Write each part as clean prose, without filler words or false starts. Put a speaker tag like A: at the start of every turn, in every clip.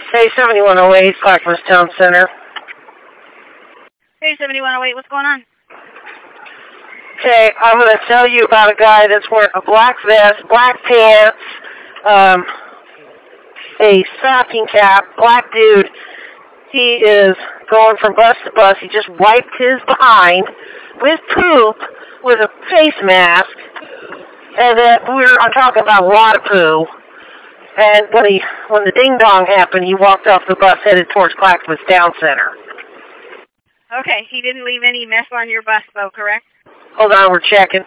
A: Hey, 7108, Clackamas Town Center.
B: Hey, 7108, what's going on?
A: Okay, I'm going to tell you about a guy that's wearing a black vest, black pants, a stocking cap, black dude. He is going from bus to bus. He just wiped his behind with poop with a face mask. And then I'm talking about a lot of poo. And when the ding-dong happened, he walked off the bus headed towards Clackamas Town Center.
B: Okay, he didn't leave any mess on your bus, though, correct?
A: Hold on, we're checking.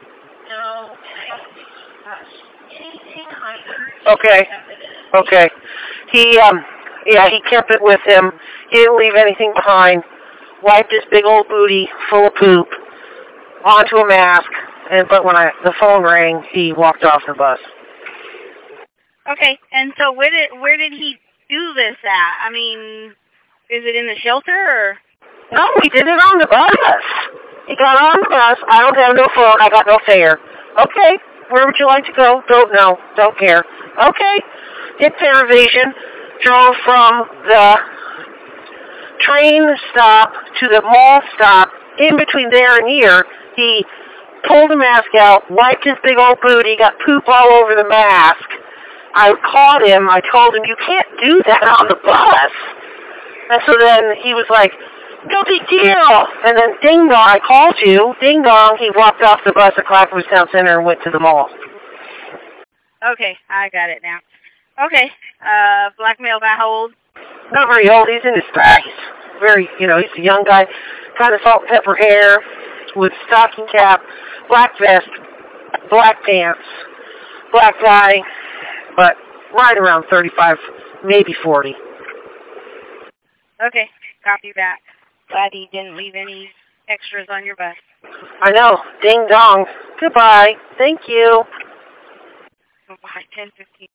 A: Okay. He kept it with him. He didn't leave anything behind. Wiped his big old booty full of poop onto a mask. But when the phone rang, he walked off the bus.
B: Okay, and so where did he do this at? I mean, is it in the shelter or?
A: No, he did it on the bus. He got on the bus. I don't have no phone. I got no fare. Okay, where would you like to go? Don't know. Don't care. Okay, hit fare evasion. Drove from the train stop to the mall stop. In between there and here, he pulled the mask out, wiped his big old booty, got poop all over the mask. I called him. I told him, you can't do that on the bus. And so then he was like, no big deal. And then ding dong, I called you. Ding dong, he walked off the bus at Clackamas Town Center and went to the mall.
B: Okay, I got it now. Okay, black male, about how old?
A: Not very old. He's in his 30s. Very, he's a young guy. Kind of salt and pepper hair with stocking cap, black vest, black pants, black guy, but right around 35, maybe 40.
B: Okay, copy that. Glad he didn't leave any extras on your bus.
A: I know. Ding dong. Goodbye. Thank you.
B: Bye. 10:15.